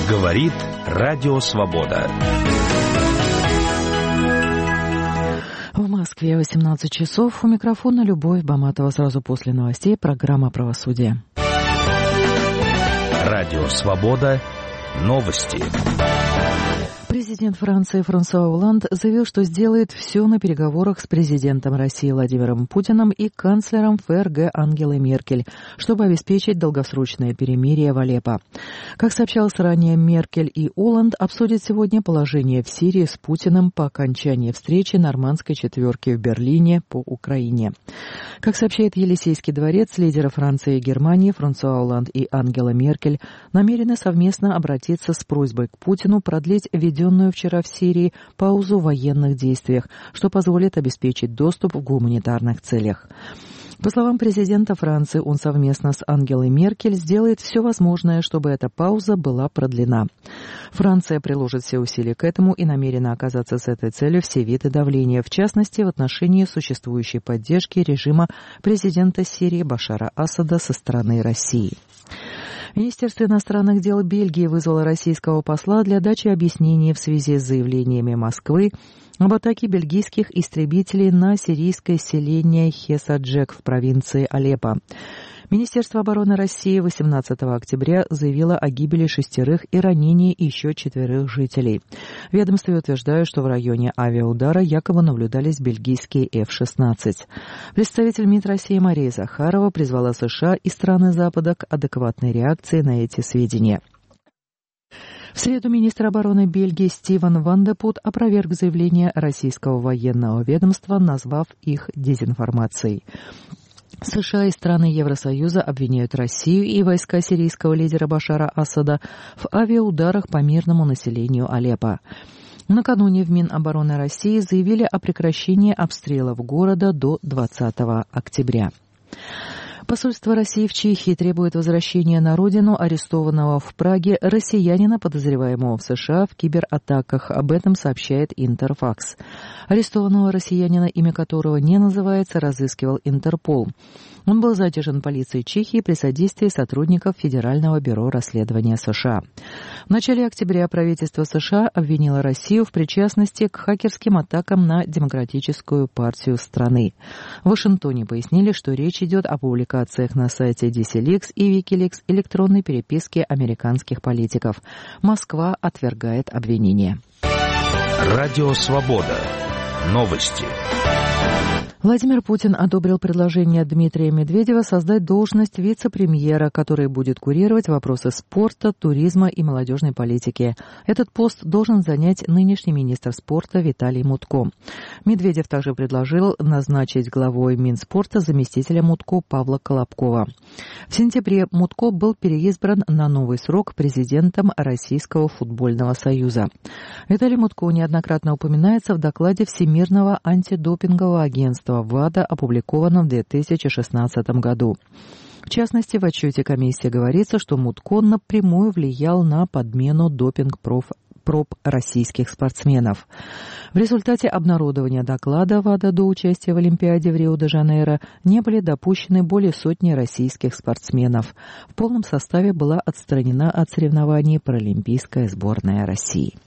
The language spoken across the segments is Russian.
Говорит Радио Свобода. В Москве 18 часов. У микрофона Любовь Баматова. Сразу после новостей программа «Правосудие». Радио Свобода. Новости. Президент Франции Франсуа Олланд заявил, что сделает все на переговорах с президентом России Владимиром Путиным и канцлером ФРГ Ангелой Меркель, чтобы обеспечить долгосрочное перемирие в Алеппо. Как сообщалось ранее, Меркель и Олланд обсудят сегодня положение в Сирии с Путиным по окончании встречи нормандской четверки в Берлине по Украине. Как сообщает Елисейский дворец, лидеры Франции и Германии Франсуа Олланд и Ангела Меркель намерены совместно обратиться с просьбой к Путину продлить введенную вчера в Сирии паузу в военных действиях, что позволит обеспечить доступ в гуманитарных целях. По словам президента Франции, он совместно с Ангелой Меркель сделает все возможное, чтобы эта пауза была продлена. Франция приложит все усилия к этому и намерена оказаться с этой целью все виды давления, в частности, в отношении существующей поддержки режима президента Сирии Башара Асада со стороны России. Министерство иностранных дел Бельгии вызвало российского посла для дачи объяснений в связи с заявлениями Москвы об атаке бельгийских истребителей на сирийское селение Хесаджек в провинции Алеппо. Министерство обороны России 18 октября заявило о гибели 6 и ранении еще 4 жителей. В ведомстве утверждают, что в районе авиаудара якобы наблюдались бельгийские F-16. Представитель МИД России Мария Захарова призвала США и страны Запада к адекватной реакции на эти сведения. В среду министр обороны Бельгии Стивен Ван де Пут опроверг заявления российского военного ведомства, назвав их дезинформацией. США и страны Евросоюза обвиняют Россию и войска сирийского лидера Башара Асада в авиаударах по мирному населению Алеппо. Накануне в Минобороны России заявили о прекращении обстрелов города до 20 октября. Посольство России в Чехии требует возвращения на родину арестованного в Праге россиянина, подозреваемого в США в кибератаках. Об этом сообщает Интерфакс. Арестованного россиянина, имя которого не называется, разыскивал Интерпол. Он был задержан полицией Чехии при содействии сотрудников Федерального бюро расследования США. В начале октября правительство США обвинило Россию в причастности к хакерским атакам на Демократическую партию страны. В Вашингтоне пояснили, что речь идет о публикациях на сайте DCLeaks и WikiLeaks электронной переписки американских политиков. Москва отвергает обвинения. Радио Свобода. Новости. Владимир Путин одобрил предложение Дмитрия Медведева создать должность вице-премьера, который будет курировать вопросы спорта, туризма и молодежной политики. Этот пост должен занять нынешний министр спорта Виталий Мутко. Медведев также предложил назначить главой Минспорта заместителя Мутко Павла Колобкова. В сентябре Мутко был переизбран на новый срок президентом Российского футбольного союза. Виталий Мутко неоднократно упоминается в докладе Всемирного антидопингового агентства ВАДА, опубликованном в 2016 году. В частности, в отчете комиссии говорится, что Мутко напрямую влиял на подмену допинг-проб российских спортсменов. В результате обнародования доклада ВАДА до участия в Олимпиаде в Рио-де-Жанейро не были допущены более сотни российских спортсменов. В полном составе была отстранена от соревнований паралимпийская сборная России.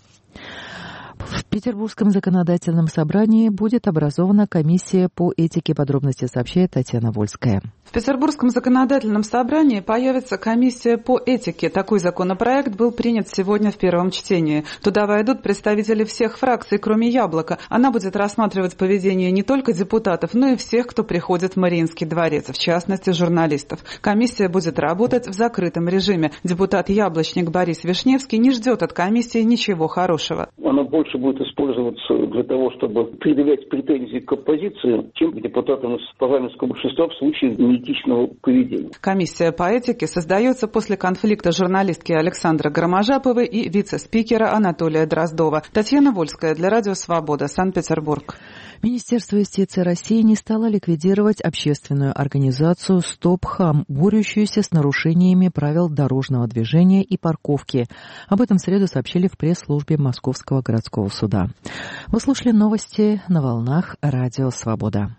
В Петербургском законодательном собрании будет образована комиссия по этике. Подробности сообщает Татьяна Вольская. В Петербургском законодательном собрании появится комиссия по этике. Такой законопроект был принят сегодня в первом чтении. Туда войдут представители всех фракций, кроме «Яблока». Она будет рассматривать поведение не только депутатов, но и всех, кто приходит в Мариинский дворец, в частности, журналистов. Комиссия будет работать в закрытом режиме. Депутат «Яблочник» Борис Вишневский не ждет от комиссии ничего хорошего. Она больше будет использоваться для того, чтобы предъявлять претензии к оппозиции, чем к депутатам из парламентского большинства в случае неэтичного поведения. Комиссия по этике создается после конфликта журналистки Александры Громожаповой и вице-спикера Анатолия Дроздова. Татьяна Вольская для Радио Свобода, Санкт-Петербург. Министерство юстиции России не стало ликвидировать общественную организацию «Стоп Хам», борющуюся с нарушениями правил дорожного движения и парковки. Об этом в среду сообщили в пресс-службе Московского городского суда. Вы слушали новости на волнах Радио Свобода.